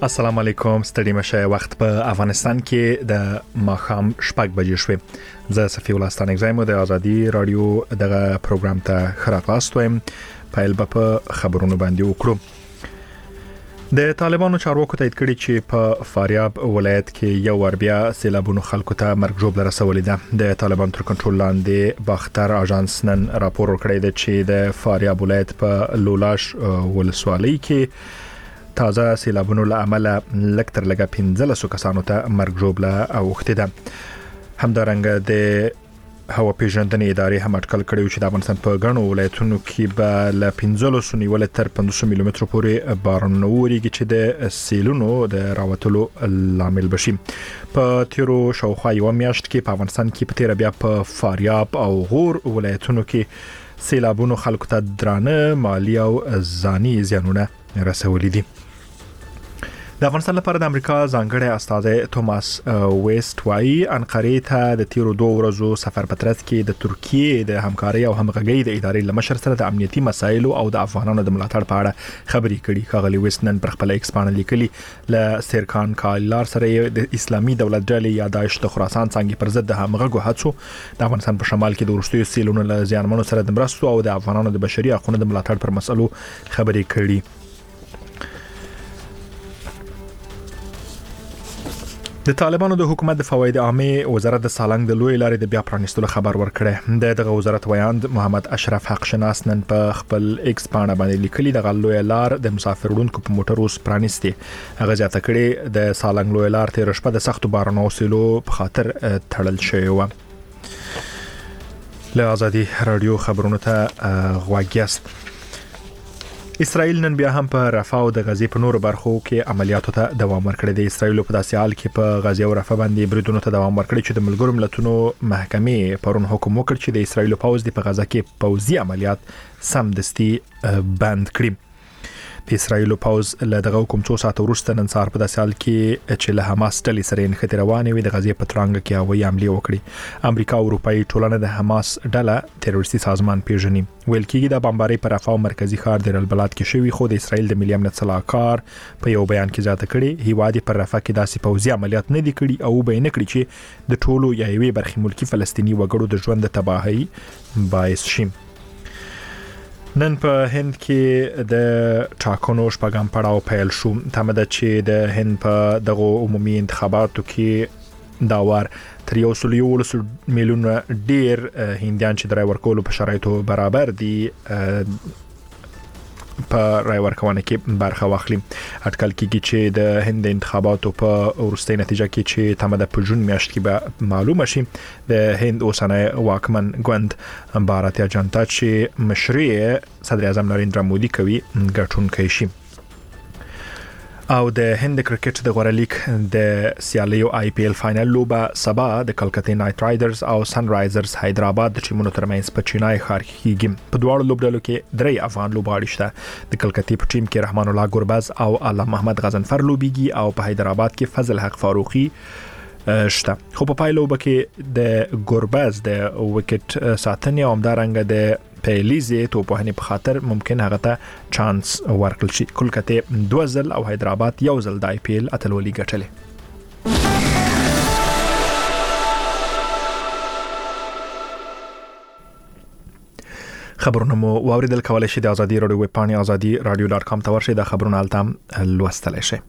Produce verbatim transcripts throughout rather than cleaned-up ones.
السلام علیکم، ستړي مشه. وخت په افغانستان کې د ماخام شپږ بجې شوې. زه صفی الله ستانک زایم د ازادي رادیو دغه پروګرام ته خراغاست وایم. پایل په خبرونو باندې وکړو. د طالبانو چارواکو تایید کړي چې په فاریاب ولایت کې یو ور بیا سیلابونو خلکو ته مرګ ژوبله رسولې ده. د طالبان تر کنټرول لاندې باختر اژانس نن راپور ورکړی دی چې د فاریاب ولایت په لولاش ولسوالۍ کې تازه سیلابونو له امله لږ تر لږه پنځلس کسانو ته مرګ ژوبله اوښتې ده. همدارنګه د هوا پیژندنې ادارې هم اټکل کړی چې د افغانستان په ګڼو ولایتونو کې به له پنځلس نیول تر پنځوس میلیمترو پورې باران وورېږي چې د سیلونو د راوتلو لامل بشي. په تیرو شاوخوا یو میاشت کې په افغانستان کې په تیر بیا په فاریاب او غور ولایتونو کې سیلابونو خلکو ته درانه مالی او ځاني زیانونه رسولي دي. د افغانستان لپاره د امریکا ځانګړی استازی توماس ویست وايي انقرې ته د تیرو دوه ورځو سفر په ترڅ کې د ترکیې د همکارۍ او همغږۍ د ادارې له مشر سره د امنیتي مسایلو او د افغانانو د ملاتړ په اړه خبرې کړي. ښاغلي ویست نن پر خپل ایکس باندې لیکلي له سیرکان کالار سره د اسلامي دولت ډلې یا داعش د خراسان څنګه پر ضد د همغږو هڅو د افغانستان په شمال کې د وروستیو سیلونو له زیانمنو سره د مرستو او د افغانانو د بشري حقوقو د ملاتړ پر مسلو خبرې کړي. د طالبانو د حکومت د فواید عامه وزارت د سالنګ د لوی لارې د بیا پرانیستلو خبر ورکړی. د دغه وزارت ویاند محمد اشرف حق شناس نن په خپل ایکس باندې باندې لیکلي د لوی لار د مسافر وړونکو په موټر اوس پرانیستي. هغه ځاته کړي د سالنګ لوی لار تیر شپه د سختو بارانو سیلو په خاطر تړل شوی و. له ازادي رادیو خبرونو ته غواګیاست. اسرائیل نن بیا هم په رفح او د غزې په نورو برخو کې عملیاتو ته دوام ورکړی دی. اسرائیل په داسې حال کې په غزې او رفح باندې بریدونو ته دوام ورکړي چې د ملګرو ملتونو محکمې پرون حکم وکړ چې د اسرائیل پوځ د په غزه کې پوځي عملیات سمدستي بند کړي. د اسرائیل پوځ له دغه حکم څو ساعت وروسته نن سهار په داسې حال کې چې له حماس ډلې سره نښتې روانې وي د غزې په ترانګ کې هوایي حملې وکړي. امریکا او اروپאי ټولنه د حماس ډله تروریستي سازمان پیژني. ویل کېږي د بمبارۍ پر رفح او مرکزی ښار د البلاد کې شوی، خو د اسرائیل د ملي امنیت صلاحکار په یو بیان کې ځاته کړي هیواد پر رفح کې داسې پوځي عملیات نه دي کړي او به نه کړي چې د ټولو یا یوې برخې ملکی فلسطینی وګړو د ژوند د تباہي باعث شي. نن په هند کې د ټاکنو شپږم پړاو پیل شو. تمه ده چې د هند په دغه عمومي انتخاباتو کې دا وار تر یو سل یولس میلیونه ډیر هندیان چې د رای ورکولو په شرایطو برابر دي په رای ورکونه کې برخه واخلي. اټکل کېږي چې د هند انتخاباتو په وروستۍ نتیجه کې چې تمه ده په جون میاشت کې به معلومه شي. د هند اوسنی واکمن ګوند بھارتیا جنتا چې مشري صدر اعظم نریندرا مودي کوي ګټونکی شي. او د هند کرکټ د غوړه لیگ د سیالیو آی پی ایل فائنل لوبه سبا د کلکته نایټ رایډرز او سن رایزرز حیدرآباد د ټیمونو ترمنځ په چینای ښار کې کیږي. په دواړو لوبډلو کې درې افغان لوبغاړي شته. د کلکته په ټیم کې رحمان الله ګربز او علم محمد غضنفر لوبيږي او په حیدرآباد کې فضل حق فاروقي شته. خو په پایلوبه کې د ګربز د وکټ ساتنې او همدارنګه د پیلیزي توپوهنې په خاطر ممکن هغه ته چانس ورکړل شي. کلکته دوه ځل او حیدرآباد یو ځل د آی پی ایل اتلولي ګټلې. خبرونه مو واوریدل. کولای شئ د ازادي رادیو ویب پاڼې ازادي رادیو ډاټ کام ته ورشئ. د خبرونو التم لوستلای شئ.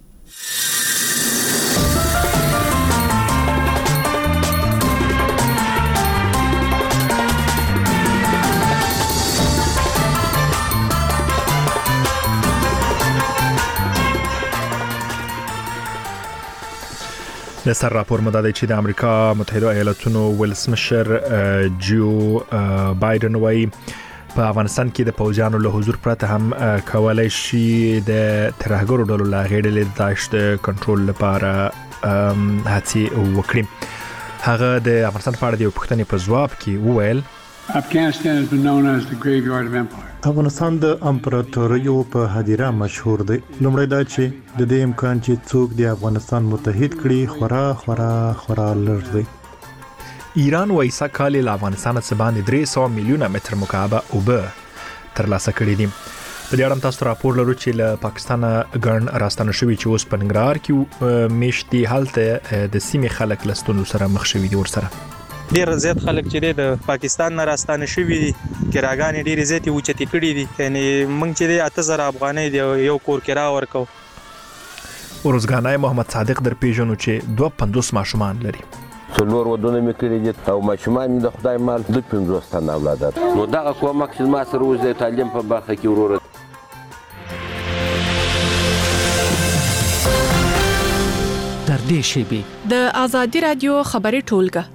د سر راپور مدد چې د امریکا متحده ایالاتونو ولس مشر جو بایدن وايي په افغانستان کې د پوځیانو له حضور پرته هم کولای شي د ترهګرو ډلو له غېډې د داعش د کنټرول لپاره هڅې وکړي. هغه د افغانستان په اړه د پوښتنې په ځواب کې وویل Afghanistan has been known as the graveyard of empire. افغانستان د امپراتوریو په هدیره مشهور دی. لومړی دا چې د دې امکان چې څوک د افغانستان متحد کړي خورا خورا خورا لږ دی. ایران وايي سکهال له افغانستان څخه باندې درې سوه میلیونه متر مکعب اوبه ترلاسه کړي دي. په دې اړه تاسو راپور لرو چې له پاکستان ګڼ راستنه شوی چې اوس په ننګرهار کې میشتي حالته د سیمې خلک له ستونزو سره مخ شوي دي ورسره. ډیر زیات خلک چې د پاکستان نه راستانه شوي دي کراګانې ډیر زیات اوچتې کړي دي، یعنی موږ چې د اته زره افغانۍ دی یو کور کرا ورکو. ورزګانای محمد صادق در پیژنو چې دوه پنځوس ماشومان لري. څلور ودونه مې کړي دي او ماشومان د خدای مال د پنځوس تنه اولاد نو دغه کومک چې ما سره اوس د تعلیم په برخه کې وروره. تر دې شیبې د آزادي رادیو خبري ټولګه.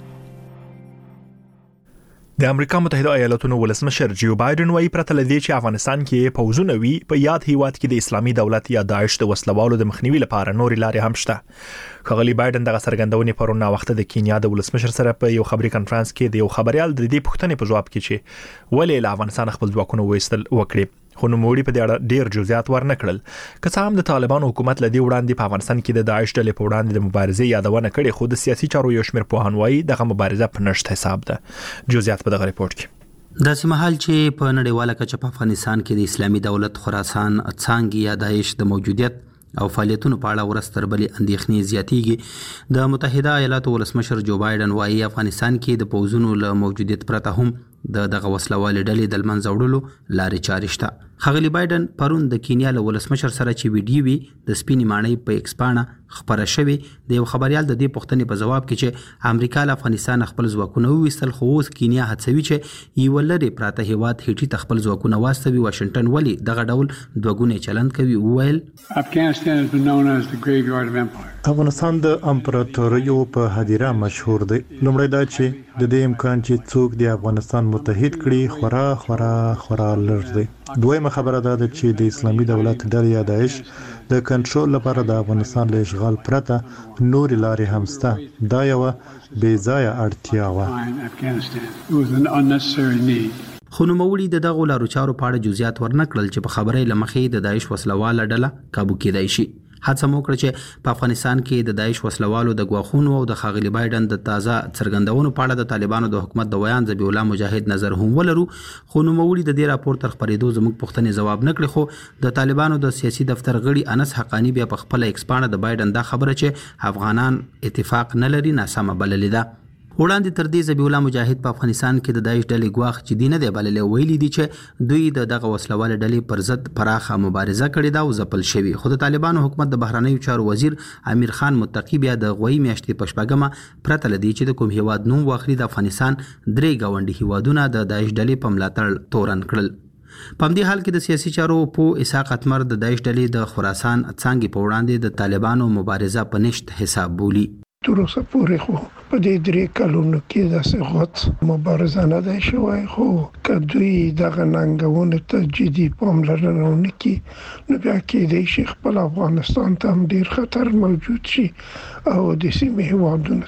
د امریکا متحده ایالاتونو ولسمشر جو بایدن وايي پرته لدی چې افغانستان کې پوځونه وي په یاد هیواد کې د اسلامي دولت یا داعش د وسلوالو د مخنیوي لپاره نور لارې هم شته. خغلی بایدن دغه څرګندونې پرونه وخت د کینیا د ولسمشر سره په یو خبري کانفرنس کې د یو خبريال د دې پوښتنې په جواب کې چې ولې له افغانستان خپل ځواکونه وېستل وکړي، خو نوموړي په دې اړه ډېر جزئیات ورنکړل. که څه هم د طالبانو حکومت لدی وړاندې په افغانستان کې د داعش ډلې په وړاندې د مبارزې یادونه کړې، خو د سیاسي چارو یو شمېر پوهان وايي دغه مبارزه په نشت حساب ده. جزئیات په دغه ریپورت کې. د سیمهال چې په نړیواله کچه په افغانستان کې د اسلامي دولت خراسان څانګې یا داعش د موجودیت او فعالیتونو په اړه ورستر بلې اندېښنې زیاتېږي. د متحده ایالاتو ولسمشر جو بایدن وايي افغانستان کې د پوځونو له موجودیت پرته هم د دغه وسلوالې ډلې د منځه وړلو لارې چارې شته. خغلی بایدن پرون د کینیا له ولسمشر سره چې ویډیو وی د سپینې ماڼۍ په ایکس پاڼه خبره شوې د یو خبريال د دې پوښتنې په جواب کې چې امریکا له افغانستان خپل ځواکونه وویستل، خو اوس کینیا هڅوي چې یو لري پراته هیواد هیټي تخپل ځواکونه واستوي. واشنگټن ولی دغه ډول دوګونې چلند کوي. وویل Afghanistan has been known as the graveyard of empire. افغانستان د امپراتوریو په هدیره مشهور دی. لومړی دا چې د دې امکان چې څوک د افغانستان متحد کړي خورا خورا خورا لږ دی. دویمه خبره دا ده چې د اسلامي دولت ډلې یا داعش د کنټرول لپاره د افغانستان له اشغال پرته نور لارې هم شته. دا یو بې ځایه اړتیا وه. خو نوموړي د دغو لارو چارو په اړه جزئیات ورنکړل چې په خبرې له مخې د داعش وسلواله ډله کابو کېدای شي. هڅه مو وکړه چې په افغانستان کې د داعش وسلوالو د غواخونو او د خغلی بایدن د تازه څرګندونو په اړه د طالبانو د حکومت د ویان ذبیح الله مجاهد نظر هم ولرو، خو نوموړي د دې راپور تر خبرېدو زموږ پوښتنې جواب نه کړ. خو د طالبانو د سیاسي دفتر غړي انس حقانی بیا په خپل ایکس پاڼه د بایدن دا خبره چې افغانان اتفاق نه لري ناسمه بللې ده. وړاندې تر دې ذبیح الله مجاهد په افغانستان کې د داعش ډلې ګواخ چې دینه دی بللې ویلي دي چې دوی د دغه وسلواله ډلې پر ضد پراخه مبارزه کړې ده او ځپل شوی. خو د طالبانو حکومت د بهرنیو چارو وزیر امیر خان متقی بیا د غوي میاشتې په شپږمه پرته لدی چې د کوم هیواد نوم واخلي د افغانستان درې گاونډي هیوادونه د داعش ډلې په ملاتړ تورن کړل. په همدې حال کې د سیاسي چارو په اسحاق اتمر د داعش ډلې د خراسان څانګې په وړاندې د طالبانو مبارزه په نشت حساب بولي. تر اوسه پورې خو په دې درې کلونو کې داسې غوڅ مبارزه نه ده شوې، خو که دوی دغه ننګونو ته جدي پاملرنه ونه کړي نو بیا کېدای شي خپل افغانستان ته هم ډېر خطر موجود شي او د سیمې هیوادونو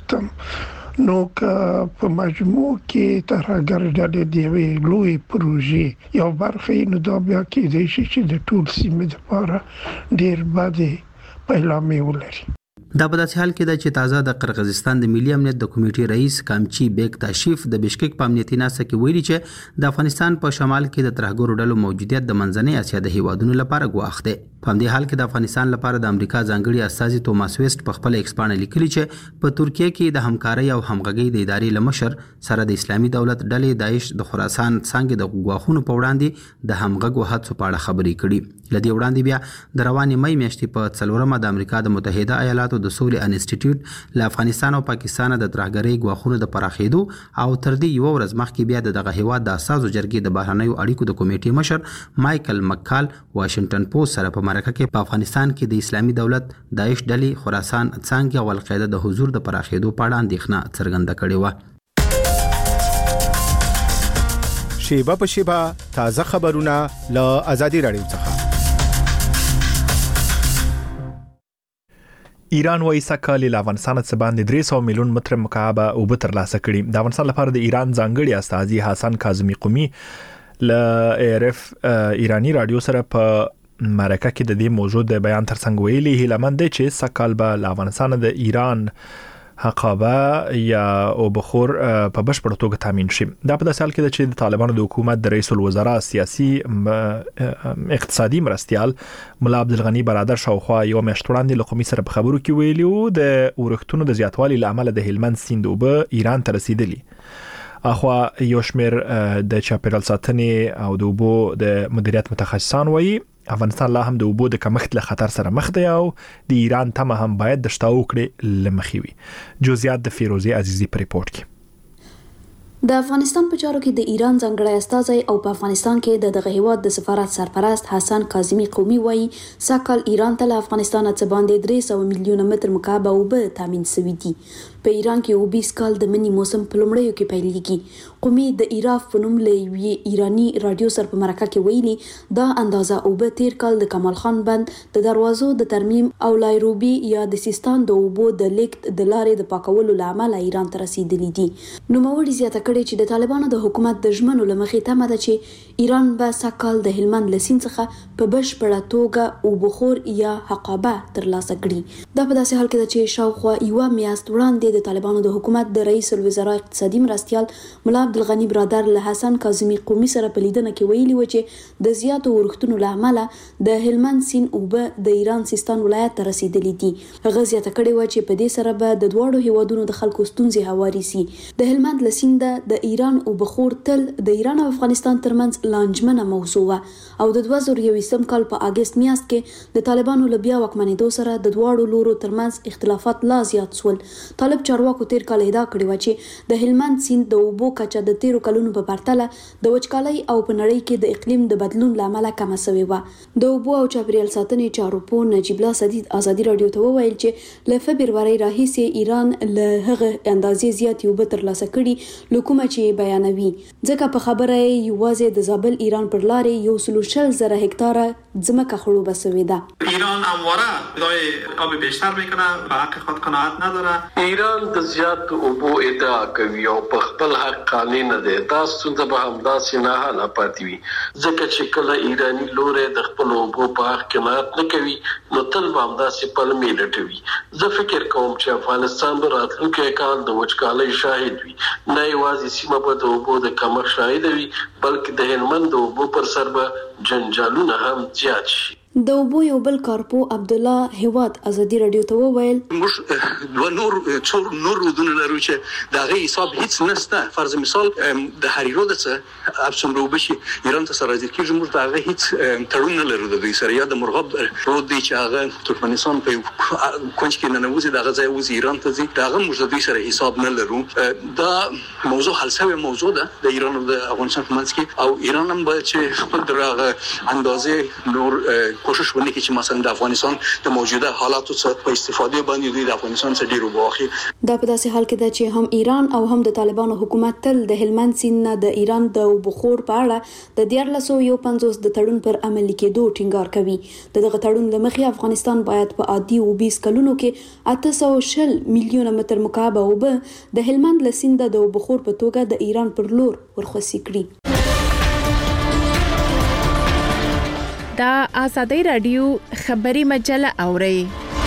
ته. نو که په مجموع کې ترهګر ډلې د یوې لوی پروژې یو برخه نو دا بیا کېدای شي چې د ټول سیمې لپاره ډېر بدې پیلامې ولري. دا په داسې حال کې ده چې تازه د قرغیزستان د ملي امنیت د کمیټې رئیس کامچی بیگ تاشیف د بشکک په امنیتي ناسته کې ویلي چې د افغانستان په شمال کې د ترهګرو ډلو موجودیت د منځنۍ اسیا د هیوادونو لپاره ګواښ دی. په همدې حال کې د افغانستان لپاره د امریکا ځانګړي استازي توماس ویسټ په خپل ایکس پاڼه لیکلي چې په ترکیه کې د همکارۍ او همغږۍ د ادارې لمشر سره د اسلامي دولت ډلې داعش د خراسان څنګه د غواخونو په وړاندې د همغږو هڅو په اړه خبرې کړي. لدی وړاندې بیا د روانې مې میاشتې په څلورمه د امریکا د متحده ایالاتو د سولې انسټیټیوټ له افغانستان او پاکستان د ترهګرۍ غواخونو د پراخېدو او تر دې یو ورځ مخکې بیا د دغه هیواد د اساسو جرګې د بهرنیو اړیکو د کمیټې مشر مایکل مکال واشنگټن پوسټ سره په مرکه کې په افغانستان کې د اسلامي دولت داعش ډلې خراسان څنګه او القاعده د حضور د پراخېدو په اړه اندېښنه څرګنده کړې و. شیبه په شیبه تازه خبرونه له آزادي رادیو څخه. ایران وايي سکهال له افغانستان څخه باندې درې سوه میلیون متر مکعب اوبه ترلاسه کړي. د افغانستان لپاره د ایران ځانګړي استازي حسن کاظمی قومي له ایرف ایرانی رادیو سره په مرکه کې د دې موضوع د بیان ترڅنګ ویلي هیله مند چې سکهال به له افغانستان د ایران حقابه یا او بخور په بشپړ توګه تامین شي. دا په داسې حال کې چې د طالبانو د حکومت د رئیس الوزرا سیاسي اقتصادي مرستيال مولا عبدالغنی برادر شاوخوا یو میاشت وړاندې له قومي سره په خبرو کې ویلي د ورښتونو د زیاتوالي لامل د هلمند سیند اوبه ایران ته رسیدلي. اخوا یو شمیر د چاپیریال ساتنې او د اوبو د مدیریت متخصصان وایي افغانستان لا هم د اوبو د کمښت له خطر سره مخ دی او د ایران تمه هم باید د شتاو کړي لمخي وي. جزئیات د فیروزی عزیزی په ریپورت کې. د افغانستان په چارو کې د ایران ځانګړی استازی او په افغانستان کې د دغه هیواد د سفارت سرپرست حسن کاظمی قومي وایي ساکال ایران ته له افغانستان څخه باندې درې سوه میلیونه متر مکعب اوبه تامین شوي دي. په ایران کې اوبیس کال د منی موسم په لومړیو کې پیلېږي. قومي د ایراف په نوم له یوې ایراني رادیو سره په مرکه کې ویلي دا اندازه اوبه تیر کال د کمال خان بند د دروازو د ترمیم او لایروبي یا د سیستان د اوبو د لیکت د لارې د پاکولو لامل ایران ته رسیدلي دي. نوموړي زیاته کړې چې د طالبانو د حکومت د ژمنو لمخې تمه ده چې ایران به ساکال د هلمند له سیند څخه په بشپړه توګه اوبخور یا حقابه ترلاسه کړي. دا په داسې حال کې ده چې شاوخوا یوه میاشت وړاندې د طالبانو د حکومت د رئیس الوزرا اقتصادي مرستيال مولا عبدالغنی برادر له حسن کاظمی قومي سره په لیدنه کې ویلي و چې د زیاتو ورښتونو له امله د هلمند سیند اوبه د ایران سیستان ولایت ته رسیدلي دي. هغه زیاته کړې و چې په دې سره به د دواړو هیوادونو د خلکو ستونزې هواري سي. د هلمند له سینده د ایران اوبخور تل د ایران او افغانستان ترمنځ لانجمنه موضوع و او د دوه زره یوویشتم کال په اگست میاشت کې د طالبانو له بیا واکمنېدو سره د دواړو لورو ترمنځ اختلافات لا زیات شول. طالب چارواکو تیر کال ادعا کړې و چې د هلمند سیند د اوبو کچه د تیرو کلونو په پرتله د وچکالۍ او په نړۍ کې د اقلیم د بدلون لامل کمه شوې و. د اوبو او چاپیریال ساتنې چارو په نجیب الله سدید ازادي رادیو ته وویل چې له فبرवरी راهیسې ایران له هغه اندازې زیات اوبه ترلاسه کړي لکه چې بیانوي. ځکه په خبره یوازې د زابل ایران پر لارې یو سل و شل زره هکتاره ځمکه خړوبه شوې ده. ایران همواره ادعای آب بیشتر میکنه به حق خود قناعت نداره. ایران د زیات اوبو ادعا کوي او په خپل حق قانع نه دی. تاسو ته به همداسې نه حاله پاتې وي ځکه چې کله ایرانی لوري د خپل اوبو په حق قناعت نه کوي نو تل به همداسې پلمې لټوي. زه فکر کوم چې افغانستان به راتلونکی کال د وچکالۍ شاهد وي. نه یوازې سیمه به د اوبو د کمښت شاهد وي بلکې د هلمند د اوبو پر سر به جنجالونه هم زیات شي. د اوبو یو بل کارپو عبد الله هواد ازادي رادیو ته وویل موږ دوه نور څور نور ودونه لرو چې دا غي حساب هیڅ نشته. فرض مثال د هریرو د څه ابسم رو بشي ایران ته سره ځکه موږ دا غي هیڅ تړون نه لرو د دوی سره. یا د مرغب رو دی چې هغه ترکمنستان په کونج کې نه نوځي دا غځای وځي ایران ته ځي دا غو موږ د دوی سره حساب نه لرو. دا موضوع حل شوی موضوع ده د ایران او د افغانستان په منځ کې او ایران هم به چې خپل درغه اندازې نور کوشش ونه کړي چې مثلا د افغانستان د موجوده حالاتو څخه په استفاده باندې دوی د افغانستان څخه ډیرو واخلي. دا په داسې حال کې ده چې هم ایران او هم د طالبانو حکومت تل د هلمند سیند نه د ایران د اوبخور په اړه د دیارلس سوه یو پنځوس د تړون پر عملي کېدو ټینګار کوي. د دغه تړون له مخې افغانستان باید په عادي اوبیس کلونو کې اته سوه و شل میلیونه متر مکعب اوبه د هلمند له سیند د اوبخور په توګه د ایران پر لور ورخصي کړي. دا آزادی رادیو خبری مجله اوري.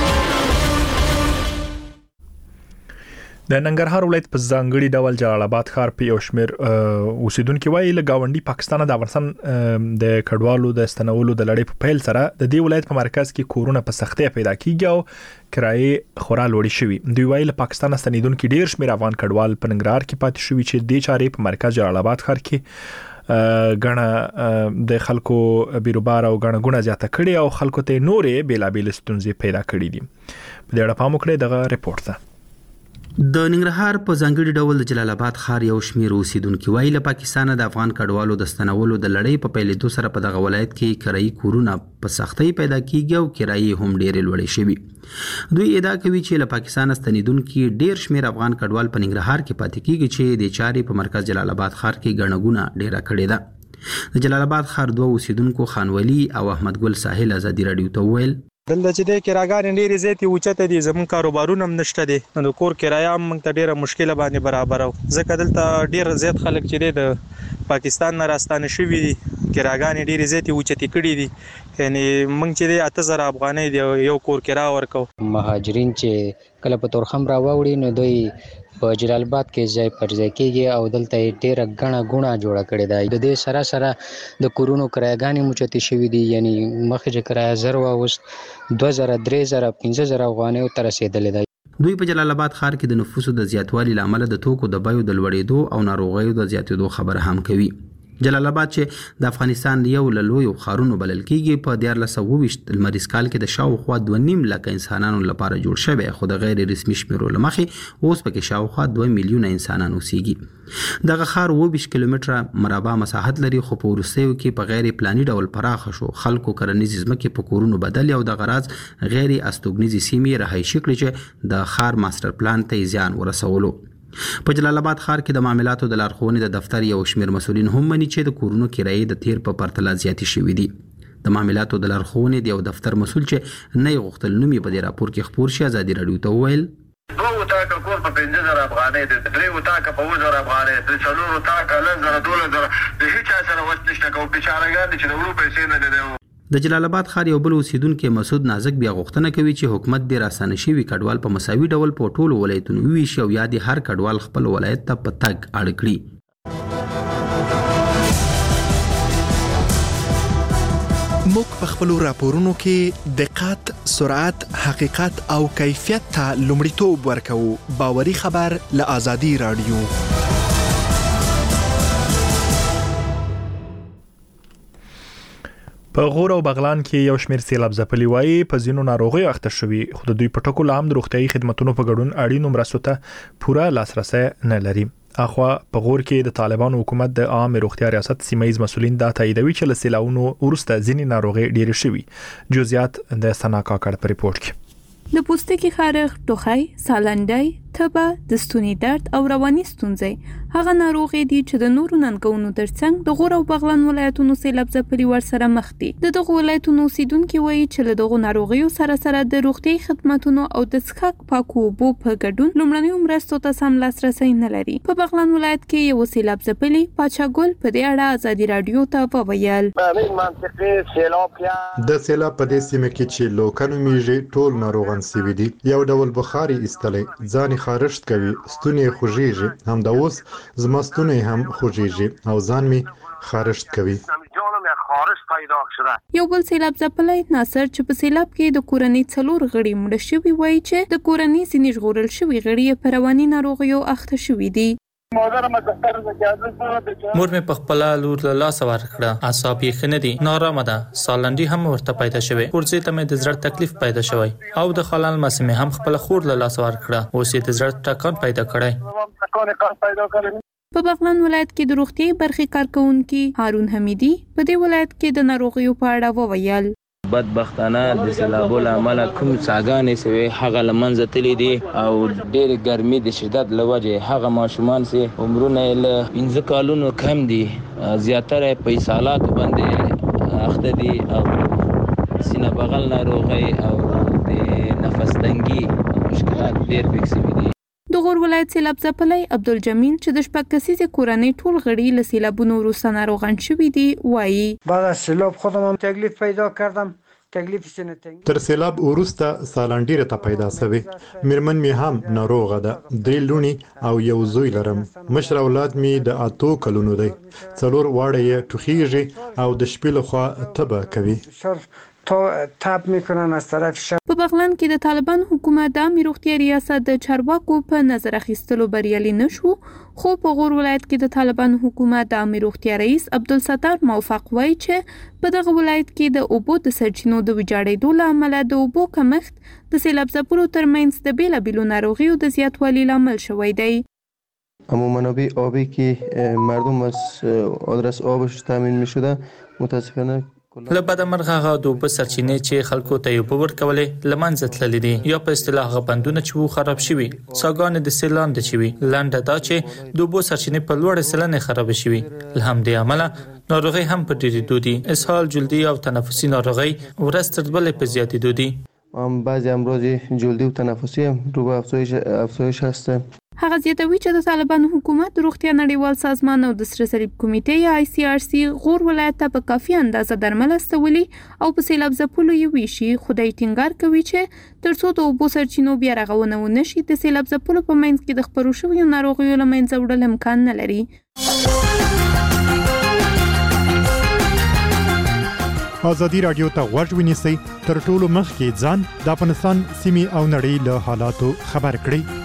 د ننګرهار ولایت په ځانګړي ډول جلال آباد ښار په یو شمېر اوسیدونکو وایي له گاونډي پاکستان د افغانستان د کډوالو د استنولو د لړۍ په پیل سره د دې ولایت په مرکز کې کورونه په سختۍ پیدا کیږي او کرایې خورا لوړې شوي. دوی وایي له پاکستان استنیدونکو ډیر شمېر افغان کډوال په ننګرهار کې پاتې شوي چې د چارې په مرکز جلال آباد ښار کې غاڼه د خلکو بیروبار او غاڼه ګونه زیاته کړي او خلکو ته نورې بیلابیل ستونزې پیدا کړي دي. په دې اړه پام وکړئ دغه ریپورت ته. د ننګرهار په ځانګړي ډول د جلال آباد ښار یو شمېر اوسیدونکو وایي له پاکستان د افغان کډوالو د ستنولو د لړۍ په پیلېدو سره په دغه ولایت کې کرایي کورونه په سختۍ پیدا کیږي او کرایې هم ډېرې لوړې شوي. دوی ادعا کوي چې له پاکستان ستنیدونکو ډېر شمېر افغان کډوال په ننګرهار کې پاتې کیږي چې د چارې په مرکز جلال آباد ښار کې ګڼهګونه ډېره کړې ده. د جلال آباد ښار دوه اوسیدونکو خانولي او احمد ګل ساحل ازادي رادیو ته وویل دلته چې د کراګانې ډېرې زیاتې اوچته دي زموږ کاروبارونه هم نشته دي نو د کور کرایه هم موږ ته ډېره مشکله باندې برابره ځکه دلته ډېر زیات خلک چې دی د پاکستان نه راستانه شوي دي ګراګانې ډېرې زیاتې اوچتې کړي دي یعنی موږ چې د اته زره افغانۍ د یو کور کرا ورکو. مهاجرین چې کله په تورخم راوړي نو دوی په جلال آباد کې ځای پر ځای کېږي او دلته ډېره ګڼه ګوڼه جوړه کړې ده. د دې سره سره د کورونو کرایه‌ګانې موچتې شوي دي یعنی مخکې چې کرایه زر وه اوس دوه زره درې زره پنځه زره افغانیو ته رسېدلې ده. دوی په جلال آباد ښار کې د نفوسو د زیاتوالي لامل د توکو د بیو د لوړېدو او ناروغیو د زیاتېدو خبره هم کوي. جلال آباد چې د افغانستان یو له لویو ښارونو بلل کېږي په دیارلس سوه اووه ویشت لمریز کال کې د شاوخوا دوه نیم لکه انسانانو لپاره جوړ شوی خو د غیر رسمي شمیرو له مخې اوس پکې شاوخوا دوه میلیونه انسانان اوسېږي. دغه ښار اووه ویشت کیلومتره مربع مساحت لري خو په وروستیو کې په غیر پلاني ډول پراخه شو. خلکو کرنیزې ځمکې په کورونو بدل او دغه راز غیر استوګنیزې سیمې رهایشي کړې چې د ښار ماستر پلان ته زیان ورسولو. په جلال آباد ښار کې د معاملاتو د لارښوونې د دفتر یو شمېر مسؤلین هم مني چې د کورونو کرایې د تیر په پرتله زیاتې شوي دي. د معاملاتو د لارښوونې د یو دفتر مسؤل چې نه یې غوښتل نوم یې په دې راپور کې خپور شي ازادي راډیو ته وویل دوه وټاکه کور په پنځه زره افغانۍ دی، درې وټاکه په اووه زره افغانۍ دی، څلور وټاکه لس زره دولس زره د هېچا سره وس نشته کوو بیچارهګان دي چې د وړو پیسې نه لري. د جلال آباد ښار یو بل اوسیدونکي مسعود نازک بیا غوښتنه کوي چې حکومت ډېر اسانه شوي کډوال په مساوي ډول په ټولو ولایتونو وویشي او یا دې هر کډوال خپل ولایت ته په تګ اړ کړي. موږ په خپلو راپورونو کې دقت، سرعت، حقیقت او کیفیت ته لومړیتوب ورکوو. باوري خبر له آزادي راډیو. په غور او بغلان کې یو شمېر سیلاب ځپلي وایي په ځینو ناروغیو اخته شوي خو د دوی په ټکو لا هم د روغتیايي خدمتونو په ګډون اړینو مرستو ته پوره لاسرسی نه لري. اخوا په غور کې د طالبانو حکومت د عام روغتیا ریاست سیمایي مسؤلین دا تاییدوي چې له سیلاونو وروسته ځینې ناروغي ډېرې شوي. جزئیات د سنا کاکړ په ریپورت کې. د پوستکي خارښ، ټوخی، سالنډۍ، تبه، د ستوني درد او رواني ستونزې هغه ناروغي دي چې د نورو ننګونو ترڅنګ د غور او بغلان ولایتونو سیلاب ځپلي ورسره مخ دي. د دغو ولایتونو اوسیدونکي وایي چې له دغو ناروغیو سره سره د روغتیايي خدماتونو او د څښاک پاکو اوبو په ګډون لومړنیو مرستو ته سم لاسرسی نه لري. په بغلان ولایت کې یو سیلاب ځپلي پاچا ګل په دې اړه ازادي راډیو ته وویل د سیلاب په دې سیمه کې چې لوکانو میږي ټول ناروغان سوي دي. یو ډول بخاري ایستلې، ځان خارښت کوي، ستونی خوږیږي، هم د اوس زما ستونی هم خوږیږي او ځان می خارښت کوي. یو بل سیلاب ځپلی ناصر چې په سیلاب کې د کورنۍ څلور غړي مړه شوي وایي چې د کورنۍ ځینې ژغورل شوي غړي په رواني ناروغیو اخته شوي دي. مور مې په خپل لور له لاس ورکړه، اعصاب یې ښه نه دي، نارامه ده، سالنډي هم ورته پیدا شوی، ورځې ته مې د زړه تکلیف پیدا شوی او د خلال مسمې هم خپل خور له لاس ورکړه، اوس یې د زړه ټکان پیدا کړی. په بغلان ولایت کې د روغتیايي برخې کارکونکي هارون حمیدي په دې ولایت کې د ناروغیو په اړه وویل بدبختانه د سیلابو له امله کوم څاګانې سوي هغه له منځه تللي دي او ډېرې ګرمي د شدت له وجې هغه ماشومان چې عمرونه یې له پنځه کالونو کم دي زیاتره په اسهالاتو باندې اخته دي او سینه بغل ناروغۍ او د نفس تنګي مشکلات ډېر پکې سوي دي. د غور ولایت سیلاب ځپلی عبدالجمیل چې د شپږ کسیزې کورنۍ ټول غړي له سیلابونو وروسته ناروغان شوي دي وایي بعد از سیلاب خودم هم تکلیف پیدا کردم. تر سیلاب وروسته سالنډي راته پیدا شوی، میرمن می هم ناروغه ده، درې لونی او یو زوی لرم. مشر اولاد می د اتو کلونو دی، څلور واړه یې ټوخیږي او د شپې لخوا تبه کوي. تاب میکنن از طرف شب. په بغلان کې د طالبان حکومت د عامه روغتیا ریاست د چارواکو په نظر اخیستلو بریالي نشو، خو په غور ولایت کې د طالبان حکومت د عامه روغتیا رئیس عبدالستار موفق وایي چې په دغه ولایت کې د اوبو د سرچینو د ویجاړېدو له امله د اوبو کمښت د سیلاب ځپلو ترمنځ د بېلابېلو ناروغیو د زیاتوالي لامل شوی دی. اما منابع آبی که مردم از آدرس آبش تامین می شده متاسفانه له بده مرغه هغه د اوبه سرچینې چې خلکو ته یې اوبه ورکولې له منځه تللي دي، یا په اصطلاح هغه بندونه چې وو خراب شوي، څاګانې د سیل لاندې چې وي. لنډه دا چې د اوبو سرچینې په لوړه سلنې خرابې شوي، له همدې امله ناروغۍ هم په ډېرېدو دي. اسهال، جلدي او تنفسي ناروغۍ ورځ تر بلې په زیاتېدو دي. بعضی امراض جلدی و تنفسی رو به افزایش افزایش هست. هغه زیاتوي چې د طالبانو حکومت د روغتیا نړیوال سازمان او د سره صلیب کمیټې یا آی سی آر سی غور ولایت ته په کافي اندازه درمل استولي او په سیلاب ځپلو یې ویشي. خدای ټینګار کوي چې تر څو د اوبو سرچینو بیا رغونه ونه شي د سیلاب ځپلو په منځ کې د خپرو شویو ناروغیو له منځه وړل امکان نه لري. ازادي راډیو ته غوږ ونیسئ تر ټولو مخکې ځان د افغانستان سیمې او نړۍ له حالاتو خبر کړئ.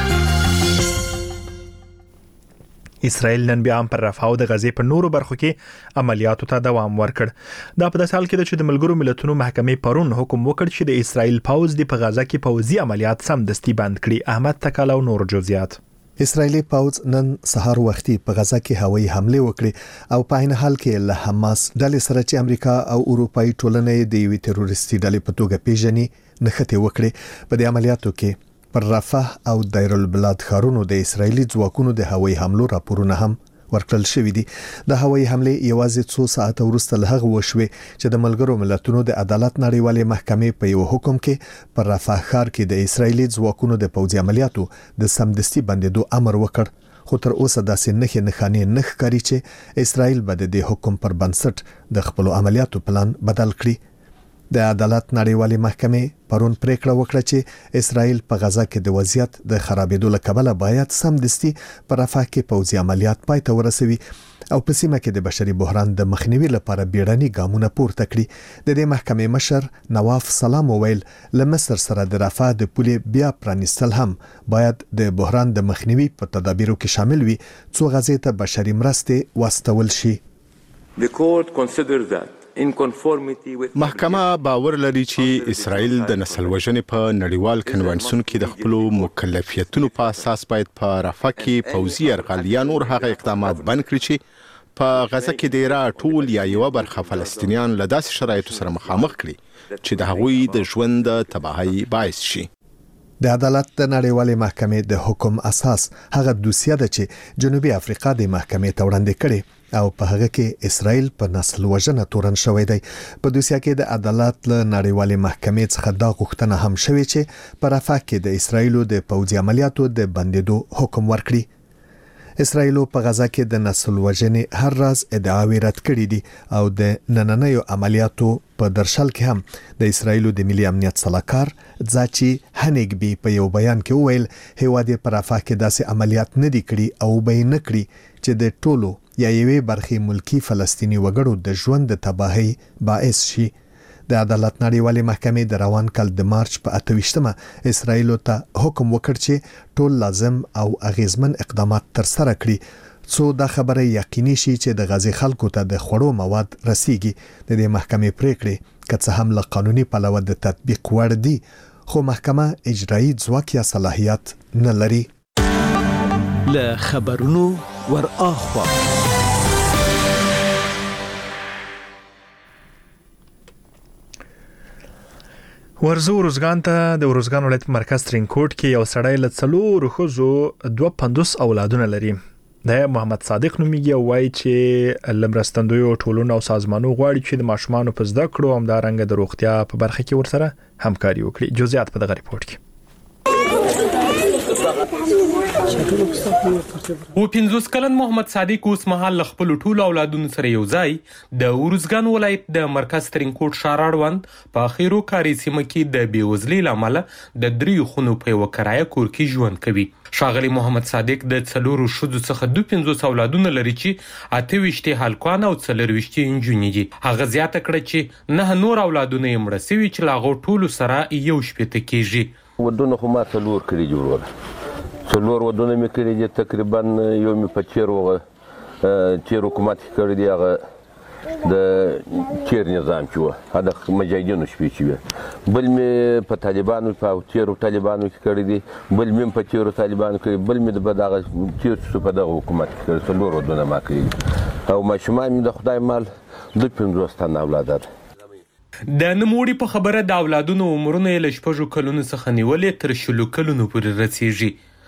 اسرائیل نن بیا هم پر رفح او د غزې په نورو برخو کې عملیاتو ته دوام ورکړ. دا په داسې حال کې چې د ملګرو ملتونو محکمې پرون حکم وکړ چې د اسرائیل پوځ د په غزه کې پوځي عملیات سمدستي بند کړي. احمد تکاله او نور جزئیات. اسرائیلی پوځ نن سهار وختي په غزه کې هوایي حمله وکړه او په عین حال کې له حماس ډلې سره چې امریکا او اروپאי ټولنې د یوې تروریستي ډلې په توګه پیژني نښتې وکړي. په دې عملیاتو کې پر رفح او دایر البلاد ښارونو د اسرایلی ځواکونو د هوایي حملو راپورونه هم ورکړل شوې دي. د هوایي حمله یوازې څو ساعت وروسته له هغه وشوه چې د ملګرو ملتونو د عدالت نړیوالې محکمې په یو حکم کې پر رفح ښار کې د اسرایلی ځواکونو د پوځي عملیاتو د سمدستي بندیدو امر وکړ. خو تر اوسه داسې نښې نښانې نه ښکاري چې اسرائیل به د حکم پر بنسټ د خپل عملیاتو پلان بدل کړي. د عدالت نړیوالې محکمې پرون پریکړه وکړه چې اسرائیل په غزه کې د وضعیت د خرابېدو له کبله باید سمدستي په رفح کې پوځي عملیات پای ته ورسوي او په سیمه کې د بشري بحران د مخنیوي لپاره بیړني ګامونه پورته کړي. د دې محکمې مشر نواف سلام وویل له مصر سره د رفح د پولې بیا پرانیستل هم باید د بحران د مخنیوي په تدابیرو کې شامل وي څو غزې ته بشري مرستې واستول شي. The court considers that محکمه باور لري چې اسرائیل د نسل وژنې په نړیوال کنونشن کې د خپل مکلفیتونو په اساس باید په رفح کې پوځي یرغل یا نور هغه اقدامات بند کړي چې په غزه کې د ایران ټول یا یو برخه فلسطینیان له داسې شرایطو سره مخامخ کړي چې د هغوی د ژوند د تباهۍ باعث شي. د عدالت د نړیوالې محکمې د حکم اساس هغه دوسیه ده چې جنوبي افریقا د محکمې ته وړاندې کړي او په هغه کې اسرائیل په نسل وژنه تورن شوی دی. په دوسیه کې د عدالت له نړیوالې محکمې څخه دا غوښتنه هم شوې چې په رفح کې د اسرائیلو د پوځي عملیاتو د بندیدو حکم ورکړي. اسرائیلو په غزه کې د نسل وژنې هر راز ادعاوې رد کړې دي او د نننیو عملیاتو په درشل کې هم د اسرائیلو د ملي امنیت سلاکار ځاچی هنګبي په یو بیان کې وویل هیواد په رفح کې داسې عملیات نه دي کړي او به نه کړي چې د ټولو یا یوې برخې ملکی فلسطینی وګړو د ژوند د تباهۍ باعث شي. د عدالت نړیوالې محکمې د روان کال د مارچ په اته ویشتمه اسرائیل ته حکم وکړ چې ټول لازم او اغیزمن اقدامات ترسره کړي څو دا خبره یقیني شي چې د غزې خلکو ته د خوړو مواد رسیږي. د دې محکمې پریکړې که څه هم له قانوني پلوه د تطبیق وړ دي خو محکمه اجرایي ځواک یا صلاحیت نه لري. له خبرونو ور اخوا ورزو روزګان ته د روزګان ولایت مرکز ترینکوټ کې یو سړی له څلورو ښځو دوه پنځوس اولادونه لري. د محمد صادق نومیږي او وایي چې لمرستندویو ټولنو او سازمانونو غواړي چې د ماشومانو په زده کړو هم د رنګ د روغتیا په برخه کې ورسره همکاري وکړي. جزئیات په دغه ریپورت کې. و پنځوس کلن محمد صادق اوس مهال خپل ټولو اولادونو سره یو ځای د ورزګان ولایت د مرکز ترینکوټ ښار اړوند په اخیرو کاري سیمه کې د بېوزلۍ له امله د دریو خونو په یوه کرایه کور کې ژوند کوي. ښاغلي محمد صادق د څلورو ښځو څخه دوه پنځوس اولادونه لري چې اته ویشتې هلکان او څلور ویشتې نجونې دي. هغه زیاته کړه چې نه نور اولادونه یې مړه سوي چې له هغو ټولو سره یو شپېته کېږي. ودونه خو ما څلور کړي دي وروره څلور ودونه مې کړي دي تقریبا یو مې په چیر وغه چیر حکومت کړی دی هغه د چیر نظام چې وه هغه د مجاهدینو شپې چې وې بل مې په طالبانو په چیرو طالبانو کې کړی دي بل مې په چیرو طالبانو کړی بل مې د دغه چیر چې په دغه حکومت کې کړی څلور ودونه ما کړي دي او ماشومان مې د خدای مال دوه پنځوس تنه اولاد دي. د نوموړي په خبره د اولادونو عمرونه یې له شپږو کلونو څخه نیولې تر شلو کلونو پورې رسیږي.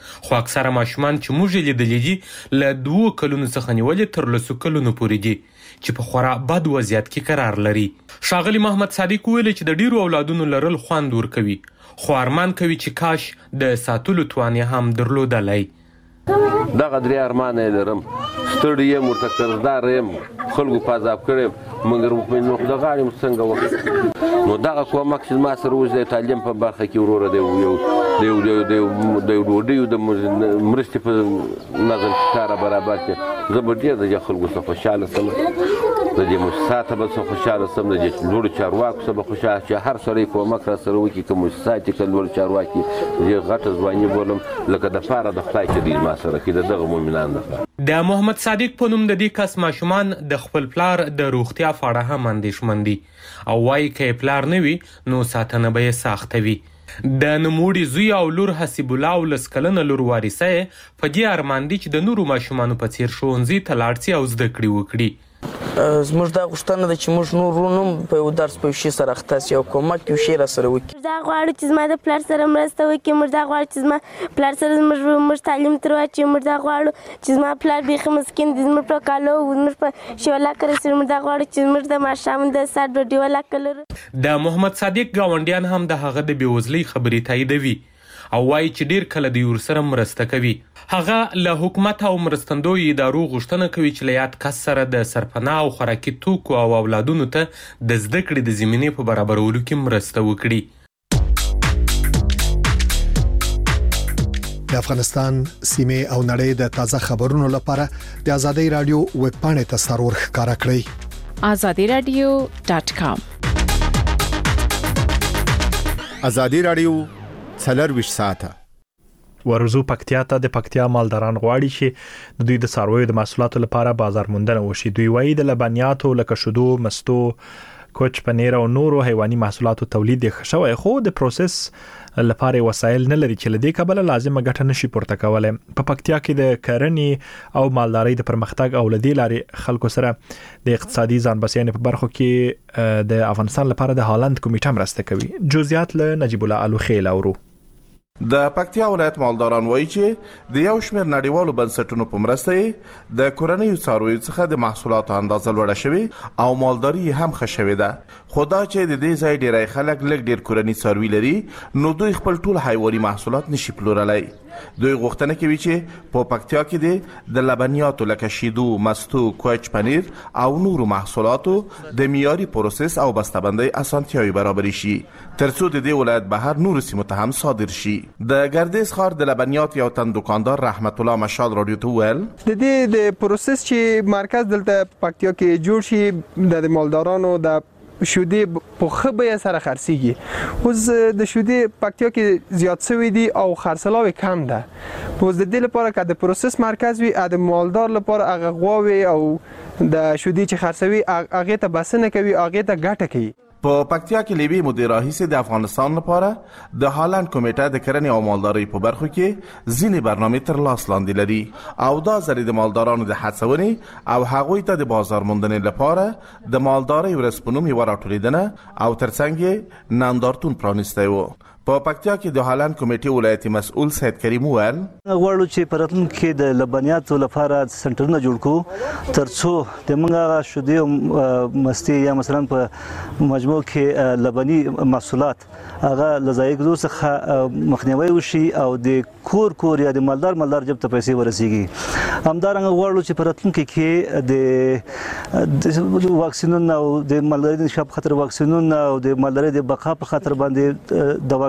خو اکثره ماشومان چې موږ یې لیدلي دي له دوو کلونو څخه نیولې تر لسو کلونو پورې دي چې په خورا بد وضعیت کې قرار لري. ښاغلي محمد صادق ویل چې د ډیرو اولادونو لرل خوند ورکوي، خو ارمان کوي چې کاش د ساتلو توان یې هم درلودلی. دغه درې ارمان یې لرم، ستړی یم، ورته قرضدار یم، خلکو په عذاب کړی یم، مګر نو د غاړې م څنګه وکړم. نو دغه کومک چې زما سره اوس د تعلیم په برخه کې وروره د یو د یو ډوډیو د مرستې په نظم کې کار برابر کړي، زه به ډېر د دې خلکو څخه خوشحاله شم، د دې مؤسساتو به څخه خوشحاله شم، د دې لوړو چارواکو څخه به خوشحاله چې هر سړی کومک را سره وکړي، که مؤسسات یې که لوړ چارواکي د دې غټه ځواني بولم لکه د پاره د خدای چې دوی ما سره کړي د دغه مؤمنان لپاره. د محمد صادق په نوم د دې کس ماشومان د خپل پلار د روغتیا په اړه هم اندېښمن دي او وایي که یې پلار نه وي نو ساتنه به یې سخته وي. د نوموړي زوی او لور حسیب الله او لس کلنه لور وارثه یې په دې ارمان دي چې د نورو ماشومانو په څیر ښوونځي ته لاړ شي او زده کړې وکړي. زموږ دا غوښتنه ده چې موږ نور ورونو په یو درس په یو شي سره اخته شي او کومک یو شی را سره وکړي. دا غواړو چې زما د پلار سره مرسته وکړي، موږ دا غواړو چې زما پلار سره زموږ موږ تعلیم تر واچوي، موږ دا غواړو چې زما پلار بیخي مسکین دی، زموږ په کالو زموږ په شي ولاکه رسېږي، موږ دا غواړو چې زموږ د ماښام د سهار ډوډۍ ولاکه لرو. د محمد صادق ګاونډیان هم د هغه د بېوزلۍ خبرې تاییدوي او وایي چې ډیر کله د یور سره مرسته کوي. هغه له حکومت او مرستندوی ادارو غوښتنه کوي چې له یاد کس سره د سرپناه او خوراکي توکو او اولادونو ته د زده کړې د زمینې په برابرولو کې مرسته وکړي. د افغانستان سیمې او نړۍ د تازه خبرونو لپاره د ازادي رادیو ویب پاڼې ته سرور ښکارا کړئ azadi radio dot com. ازادي رادیو څلرویشت ساعته ورزو پکتیا ته د پکتیا مالداران غواړي چې د دوی د څارویو د محصولاتو لپاره بازار موندنه وشي. دوی وایي د لبنیاتو لکه شودو، مستو، کوچ، پنیر او نورو حیواني محصولاتو تولید یې ښه شوی، خو د پروسس لپاره وسایل نه لري چې له دې کبله لازمه ګټه نشي پورته کولی. په پکتیا کې د کرنې او مالدارۍ د پرمختګ او له دې لارې خلکو سره د اقتصادي ځان بسیاینې په برخو کې د افغانستان لپاره د هالند کمیټه مرسته کوي. جزئیات له نجیب الله الوخیل اورو. د پکتیا ولایت مالداران وایي چې د یو شمېر نړیوالو بنسټونو په مرسته د کورنیو څارویو څخه د محصولاتو اندازه لوړه شوې او مالداري هم ښه شوې ده. خو دا چې د دې ځای ډیری خلک لږ ډیر کورني څاروي لري نو دوی خپل ټول حیواني محصولات نشي پلورلی. دوی غوښتنه کوي چې په پکتیا کې د لبنیاتو لکه شیدو، مستو، کوچ، پنیر او نورو محصولاتو د معیاري پروسس او بسته‌بندۍ اسانتیاوې برابرې شي ترڅو د دې ولایت بهر نورو سیمو ته هم صادر شي. د ګردیز ښار د لبنیات یو تن دکاندار رحمت الله مشال رادیو ته وویل د دې د پروسس چې مرکز دلته پکتیا کې جوړ شي د مالدارانو د شودې په ښه بیه سره خرڅیږي. اوس د شودې پکتیا کې زیات شوی دي او خرڅلاو کم ده. اوس د دې لپاره که د پروسس مرکز وي د مالدار لپاره هغه غواوي او د شودې چې خرڅوي هغې ته بسنه کوي، هغې ته ګټه کوي. په پکتیا کې لیبي مدیر راهیسې د افغانستان لپاره د هالند کمیټه د کرنې او مالدارۍ په برخو کې ځینې برنامې تر لاس لاندې لري او دا ځل د مالدارانو د هڅونې او هغوی ته د بازار موندنې لپاره د مالدارۍ ورځ په نوم یوه راټولیدنه او ترڅنګ یې نندارتون پرانیستی و. په پکتیا کې د هالند کمیټې ولایتي مسؤل سید کریم وویل غواړو چې په راتلونکي کې د لبنیاتو لپاره سنټرونه جوړ کړو ترڅو د موږ هغه شودې او مستې یا مثلا په مجموع کې لبني محصولات هغه له ضایع کېدو څخه مخنیوی وشي او د کور کور یا د مالدار مالدار جب ته پیسې ورسیږي. همدارنګه غواړو چې په راتلونکي کې د واکسینونو او د مالدارۍ د انکشاف په خاطر واکسینونو او د مالدارۍ د بقا په خاطر باندې دوا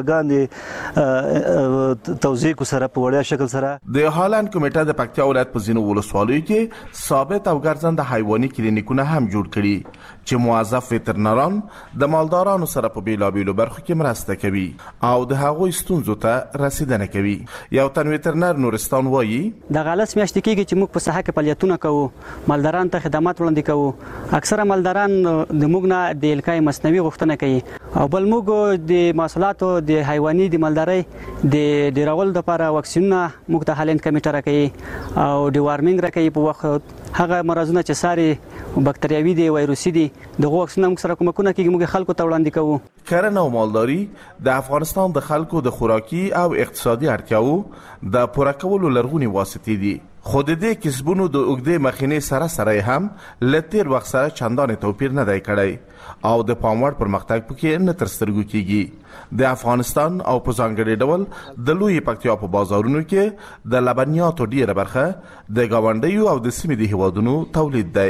ګانې توزیع کو سره په وړیا شکل سره. د هالند کمیټه د پکتیا ولایت په ځینو ولسوالیو کې ثابت او ګرځنده حیواني کلینیکونه هم جوړ کړي چې موظف وترنران د مالدارانو سره په بیلابیلو برخو کې مرسته کوي او د هغوی ستونزو ته رسیدنه کوي. یو تن وترنر نورستان وایي د غلس میاشتې کېږي چې موږ په ساحه کې فعالیتونه کوو، مالداران ته خدمات وړاندې کوو. اکثره مالداران د موږ نه د الکای مصنوعي غوښتنه کوي او بل موږ د محصولاتو د د حیواني د مالدارۍ د ډیرول لپاره واکسینونه موږ ته هالند کمیټه راکوي او د وارمنګ راکوي په وخت هغه مرزونه چې ساري بکتریاوي دي وایروسي دي دغه واکسینونه موږ سره کومکونه کوي موږ خلکو ته وړاندې کوو. کرنه او مالداري د افغانستان د خلکو د خوراکي او اقتصادي اړتیاو د پوره کولو لرغونی واسطې دي. خو د دې کسبونو د اوږدې مخینې سره سره هم له تیر وخت سره چندانې توپیر نه دی کړی او د پاموړ پرمختګ پکې نه تر سترګو کیږي. د افغانستان او په ځانګړي ډول د لوی پکتیا په بازارونو کې د لبنیاتو ډیره برخه د گاونډیو او د سیمې د هیوادونو تولید دی.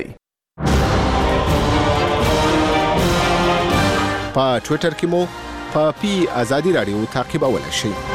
په ټوئیټر کې مو په پی ازادي رادیو تعقیبولای شئ.